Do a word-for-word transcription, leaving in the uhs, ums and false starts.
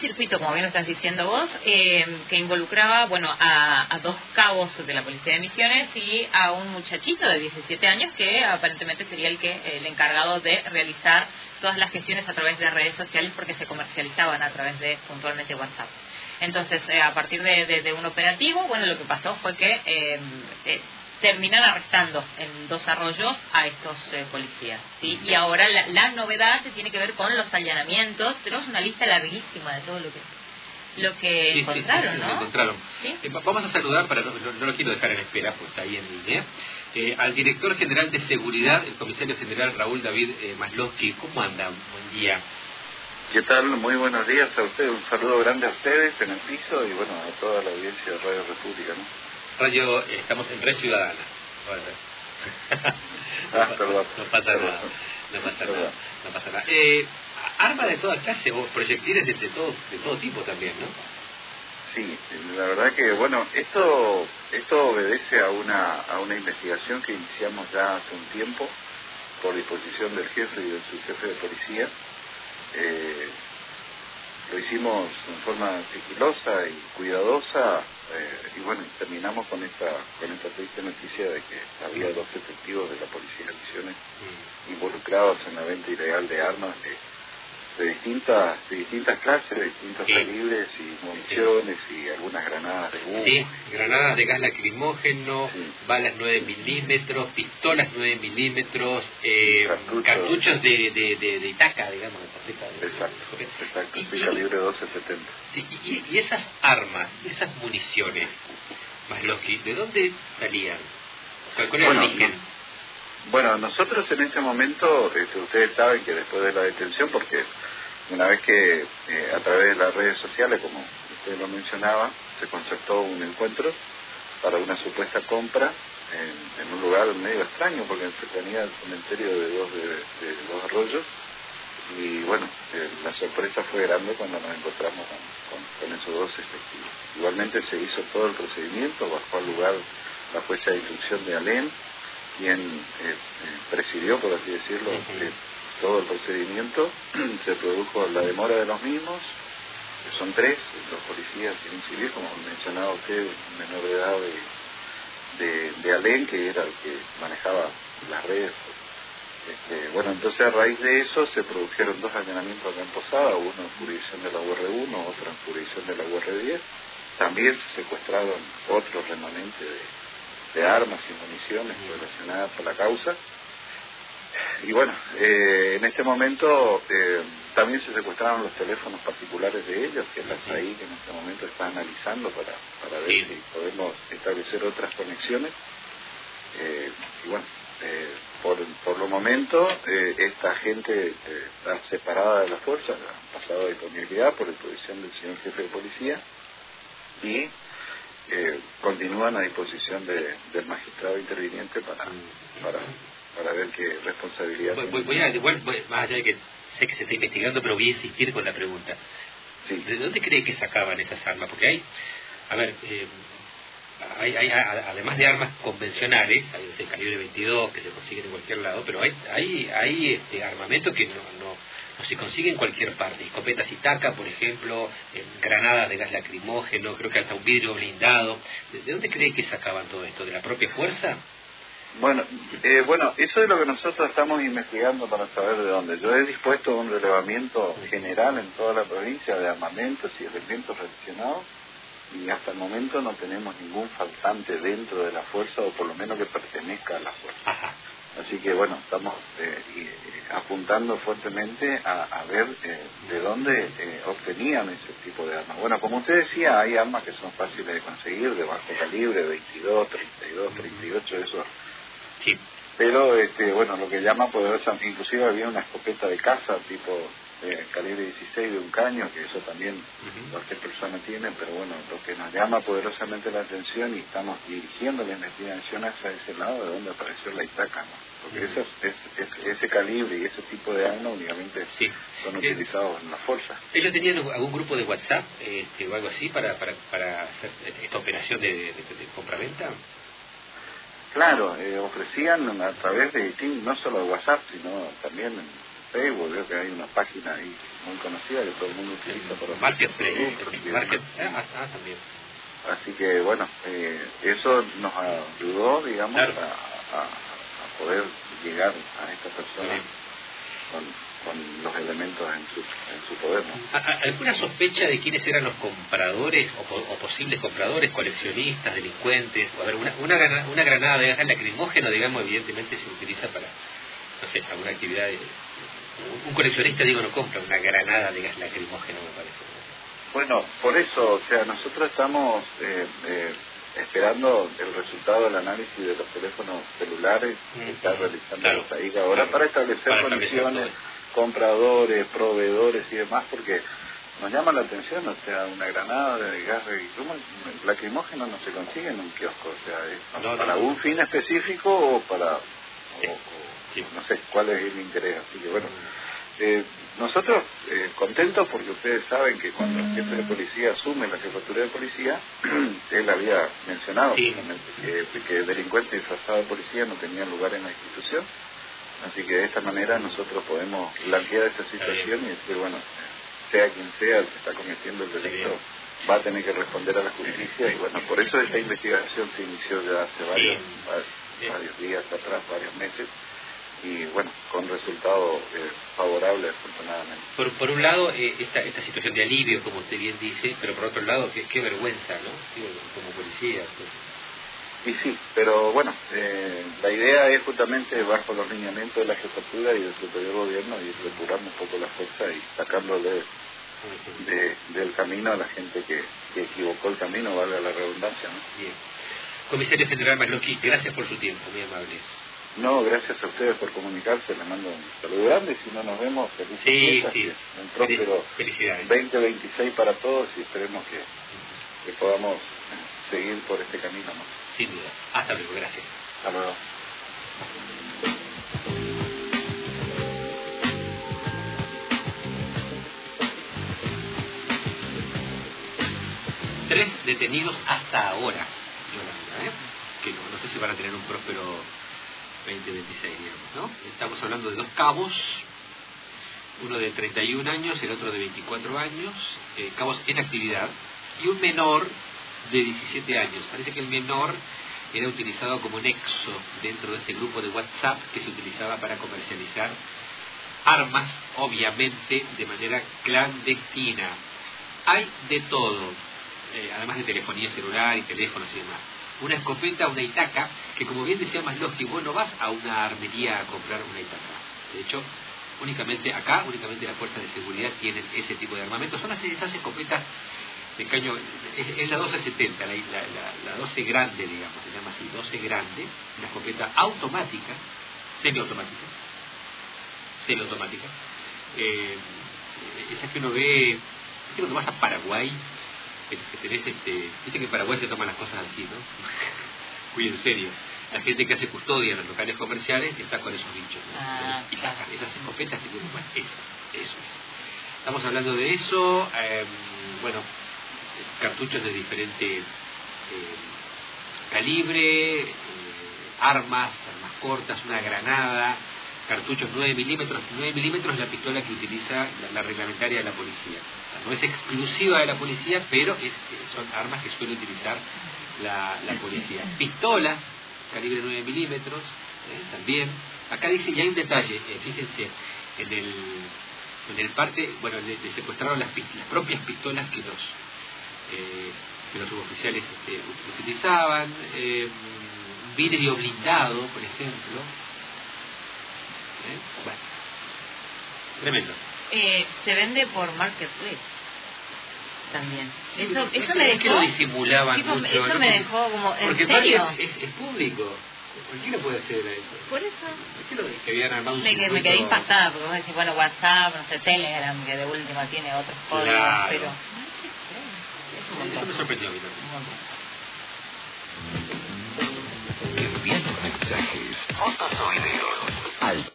circuito, como bien lo estás diciendo vos, eh, que involucraba, bueno, a, a dos cabos de la Policía de Misiones y a un muchachito de diecisiete años que aparentemente sería el que el encargado de realizar todas las gestiones a través de redes sociales porque se comercializaban a través de puntualmente WhatsApp. Entonces, eh, a partir de, de, de un operativo, bueno, lo que pasó fue que eh, eh, terminan arrestando en Dos Arroyos a estos eh, policías, ¿sí? Y ahora la, la novedad tiene que ver con los allanamientos. Tenemos una lista larguísima de todo lo que lo que sí, encontraron, sí, sí, ¿no? encontraron. ¿Sí? Eh, vamos a saludar, para no, no, no lo quiero dejar en espera, pues está ahí en línea, eh, al director general de seguridad, el comisario general Raúl David eh, Maslowski. ¿Cómo anda? Buen día. ¿Qué tal? Muy buenos días a ustedes. Un saludo grande a ustedes en el piso y bueno, a toda la audiencia de Radio República, ¿no? Radio, eh, estamos en Red Ciudadana. Bueno, no, ah, no, no pasa nada. No pasa nada. No pasa nada. Eh, armas de toda clase o proyectiles de, de todo de todo tipo también, ¿no? Sí, la verdad que bueno, esto esto obedece a una a una investigación que iniciamos ya hace un tiempo por disposición del jefe y del subjefe de policía. Eh, lo hicimos en forma sigilosa y cuidadosa eh, y bueno, terminamos con esta con esta triste noticia de que había dos efectivos de la Policía de Misiones mm. involucrados en la venta ilegal de armas de, de distintas de distintas clases, de distintos sí. calibres y municiones sí. y algunas granadas de humo. Sí, granadas de gas lacrimógeno, sí. balas nueve milímetros, pistolas nueve milímetros, eh, cartuchos, cartuchos de, de, de, de Itaca, digamos. De exacto, exacto, de calibre doce setenta. Sí, y, y esas armas, esas municiones, Maslowski, ¿de dónde salían? ¿Cuál era bueno, el origen? No, bueno, nosotros en ese momento, este, ustedes saben que después de la detención, porque una vez que eh, a través de las redes sociales, como usted lo mencionaba, se concertó un encuentro para una supuesta compra en, en un lugar medio extraño, porque en cercanía al cementerio de dos, de, de Dos Arroyos, y bueno, eh, la sorpresa fue grande cuando nos encontramos con, con, con esos dos efectivos. Igualmente se hizo todo el procedimiento, bajó al lugar la jueza de instrucción de Alén, quien eh, eh, presidió, por así decirlo, eh, todo el procedimiento. Se produjo la demora de los mismos, que son tres, los policías y un civil, como mencionaba usted, un menor de edad de, de, de Alén, que era el que manejaba las redes. Este, bueno, entonces a raíz de eso se produjeron dos allanamientos acá en Posada, uno en jurisdicción de la U R uno, otro en jurisdicción de la U R diez. También se secuestraron otros remanentes de, de armas y municiones relacionadas a la causa. Y bueno, eh, en este momento eh, también se secuestraron los teléfonos particulares de ellos, que es la S A I que en este momento está analizando para, para ver sí. si podemos establecer otras conexiones. Eh, y bueno, eh, por, por lo momento eh, esta gente eh, está separada de la fuerza, ha pasado a disponibilidad por disposición del señor jefe de policía y eh, continúan a disposición de, del magistrado interviniente para, para, para ver qué responsabilidad voy, voy, voy a, igual, voy, más allá de que sé que se está investigando, pero voy a insistir con la pregunta. Sí. ¿De dónde cree que sacaban esas armas? Porque hay, a ver, eh, hay, hay además de armas convencionales, hay el calibre veintidós que se consiguen en cualquier lado, pero hay hay, hay este armamento que no, no, no se consigue en cualquier parte. Escopetas Itaca, por ejemplo, eh, granadas de gas lacrimógeno, creo que hasta un vidrio blindado. ¿De, de dónde cree que sacaban todo esto? ¿De la propia fuerza? Bueno, eh, bueno, eso es lo que nosotros estamos investigando para saber de dónde. Yo he dispuesto un relevamiento general en toda la provincia de armamentos y elementos relacionados, y hasta el momento no tenemos ningún faltante dentro de la fuerza, o por lo menos que pertenezca a la fuerza. Ajá. Así que bueno, estamos eh, eh, apuntando fuertemente a, a ver eh, de dónde eh, obtenían ese tipo de armas. Bueno, como usted decía, hay armas que son fáciles de conseguir, de bajo calibre, veintidós, treinta y dos, treinta y ocho, eso. Sí. Pero este, bueno, lo que llama poderosa, inclusive había una escopeta de caza tipo eh, calibre dieciséis de un caño, que eso también uh-huh. cualquier persona tiene, pero bueno, lo que nos llama poderosamente la atención y estamos dirigiendo la investigación hacia ese lado de donde apareció la Itaca, ¿no? Porque uh-huh. eso es, es, es, ese calibre y ese tipo de armas únicamente sí. son eh, utilizados en la fuerza. ¿Ellos tenían algún grupo de WhatsApp este, o algo así para, para, para hacer esta operación de, de, de, de compra-venta? Claro, eh, ofrecían a través de no solo de WhatsApp, sino también en Facebook, veo que hay una página ahí muy conocida que todo el mundo utiliza para Marketplace. Market, ah, ah, también. Así que bueno, eh, eso nos ayudó, digamos, claro. a, a, a poder llegar a esta persona con, con los elementos en su, en su poder, ¿no? ¿Alguna sospecha de quiénes eran los compradores o, o posibles compradores, coleccionistas, delincuentes? A ver, una, una, granada, una granada de gas lacrimógeno, digamos, evidentemente se utiliza para, no sé, alguna actividad. De, un coleccionista, digo, no compra una granada de gas lacrimógeno, me parece. Bueno, por eso, o sea, nosotros estamos eh, eh, esperando el resultado del análisis de los teléfonos celulares que mm-hmm. está realizando claro, la I C A ahora, claro, para establecer para condiciones, compradores, proveedores y demás, porque nos llama la atención, o sea, una granada de gas lacrimógeno no se consigue en un kiosco, o sea, es no, para no, un no. fin específico o para, sí. o, o, sí. no sé cuál es el interés, así que bueno. Eh, nosotros eh, contentos porque ustedes saben que cuando el jefe de policía asume la jefatura de policía, él había mencionado sí. que, que delincuentes disfrazados de policía no tenían lugar en la institución, así que de esta manera nosotros podemos blanquear esta situación y decir, bueno, sea quien sea el que está cometiendo el delito, va a tener que responder a la justicia y bueno, por eso esta investigación se inició ya hace varios, varios, varios días atrás, varios meses. Y bueno, con resultados eh, favorables afortunadamente. Por, por un lado, eh, esta, esta situación de alivio, como usted bien dice, pero por otro lado, qué, qué vergüenza, ¿no? Digo, como policía. Pues. Y sí, pero bueno, eh, la idea es justamente bajo los lineamientos de la jefatura y del superior gobierno y depurar un poco la fuerza y sacándole de, del camino a la gente que, que equivocó el camino, valga la redundancia, ¿no? Bien. Comisario General Masloqui, gracias por su tiempo, muy amable. No, gracias a ustedes por comunicarse, les mando un saludo grande y si no nos vemos, felices sí, fiestas, sí. un próspero veinte veintiséis para todos y esperemos que, que podamos seguir por este camino, ¿no? Sin duda. Hasta luego, gracias. Hasta luego. Tres detenidos hasta ahora, ¿eh? que no, no sé si van a tener un próspero veinte veintiséis, digamos, ¿no? Estamos hablando de dos cabos, uno de treinta y un años, el otro de veinticuatro años, eh, cabos en actividad, y un menor de diecisiete años. Parece que el menor era utilizado como nexo dentro de este grupo de WhatsApp que se utilizaba para comercializar armas, obviamente de manera clandestina. Hay de todo, eh, además de telefonía celular y teléfonos y demás. Una escopeta, una Itaca, que como bien decía Masloqui, vos no vas a una armería a comprar una Itaca. De hecho, únicamente acá, únicamente las fuerzas de seguridad tienen ese tipo de armamento. Son esas escopetas de caño, es, es la doce setenta, la, la, la, la doce grande, digamos, se llama así, doce grande, una escopeta automática, semiautomática, semiautomática, eh, esa que uno ve, que cuando vas a Paraguay, que tenés este, viste que en Paraguay se toman las cosas así, ¿no? Muy en serio. La gente que hace custodia en los locales comerciales está con esos bichos, ¿no? Ah, y sacan esas escopetas que tienen, bueno, eso, eso es. Estamos hablando de eso, eh, bueno, cartuchos de diferente eh, calibre, eh, armas, armas cortas, una granada, cartuchos nueve milímetros. nueve milímetros es la pistola que utiliza la, la reglamentaria de la policía. O sea, no es exclusiva de la policía, pero es, son armas que suele utilizar la, la policía. Pistolas, calibre nueve milímetros, eh, también. Acá dice, y hay un detalle, eh, fíjense, en el, en el parte, bueno, le, le secuestraron las, las propias pistolas que los, eh, que los suboficiales este, utilizaban, eh, vidrio blindado, por ejemplo. ¿Eh? Bueno, tremendo. Eh, se vende por Marketplace también. Eso, sí, eso me dejó. que lo disimulaban Chico, mucho, eso ¿no? me dejó como. ¿En porque serio? Es, es público. Cualquiera puede hacer eso. Por eso. ¿Por qué lo que habían armado un me, circuito? me quedé impactada porque vos decís, bueno, WhatsApp, no sé, Telegram, que de última tiene otros códigos, claro. pero. Eso me sorprendió a mí también. Enviando mensajes, fotos o videos al